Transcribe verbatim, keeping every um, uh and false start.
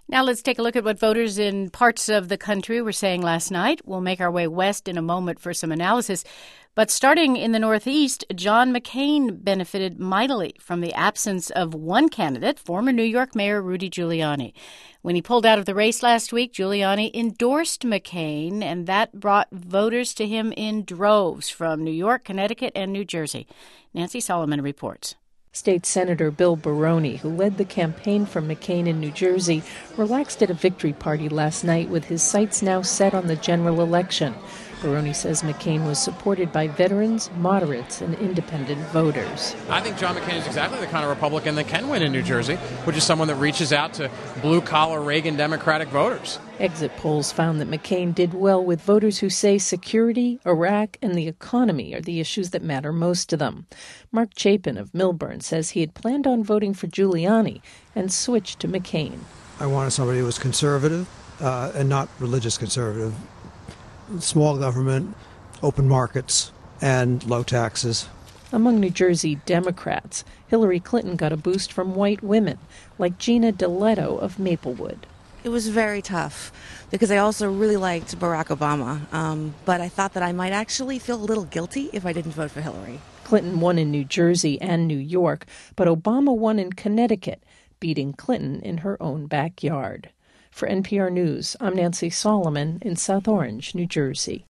Now let's take a look at what voters in parts of the country were saying last night. We'll make our way west in a moment for some analysis. But starting in the Northeast, John McCain benefited mightily from the absence of one candidate, former New York Mayor Rudy Giuliani. When he pulled out of the race last week, Giuliani endorsed McCain, and that brought voters to him in droves from New York, Connecticut, and New Jersey. Nancy Solomon reports. State Senator Bill Baroni, who led the campaign for McCain in New Jersey, relaxed at a victory party last night with his sights now set on the general election. Baroni says McCain was supported by veterans, moderates, and independent voters. I think John McCain is exactly the kind of Republican that can win in New Jersey, which is someone that reaches out to blue-collar Reagan Democratic voters. Exit polls found that McCain did well with voters who say security, Iraq, and the economy are the issues that matter most to them. Mark Chapin of Millburn says he had planned on voting for Giuliani and switched to McCain. I wanted somebody who was conservative uh, and not religious conservative. Small government, open markets, and low taxes. Among New Jersey Democrats, Hillary Clinton got a boost from white women, like Gina DeLetto of Maplewood. It was very tough because I also really liked Barack Obama, um, but I thought that I might actually feel a little guilty if I didn't vote for Hillary. Clinton won in New Jersey and New York, but Obama won in Connecticut, beating Clinton in her own backyard. For N P R News, I'm Nancy Solomon in South Orange, New Jersey.